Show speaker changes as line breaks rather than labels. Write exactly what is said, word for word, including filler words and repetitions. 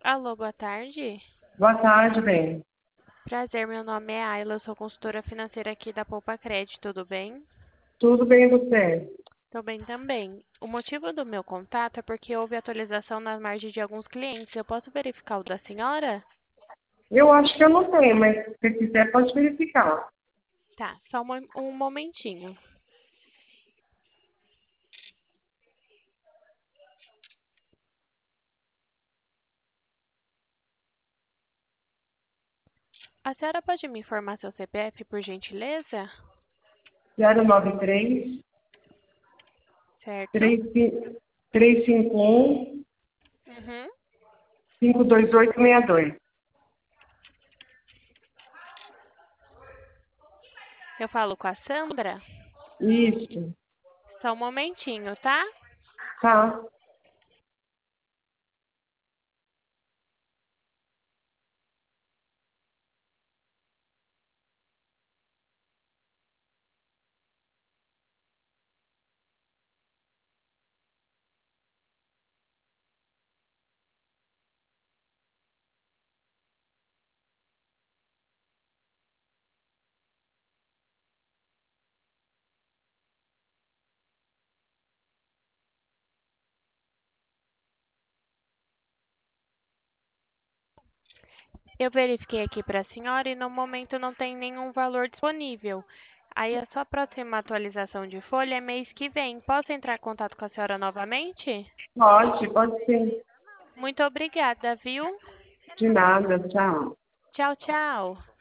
Alô, boa tarde.
Boa tarde, bem.
Prazer, meu nome é Ayla, eu sou consultora financeira aqui da Poupa Crédito, tudo bem?
Tudo bem e você?
Tô bem também. O motivo do meu contato é porque houve atualização na margem de alguns clientes. Eu posso verificar o da senhora?
Eu acho que eu não tenho, mas se quiser pode verificar.
Tá, só um mo- um momentinho. A senhora pode me informar seu C P F, por gentileza?
zero nove três,
Certo?
três cinco um,
Uhum.
cinco dois oito seis dois.
Eu falo com a Sandra?
Isso.
Só um momentinho, tá?
Tá.
Eu verifiquei aqui para a senhora e no momento não tem nenhum valor disponível. Aí a sua próxima atualização de folha é mês que vem. Posso entrar em contato com a senhora novamente?
Pode, pode sim.
Muito obrigada, viu?
De nada, tchau.
Tchau, tchau.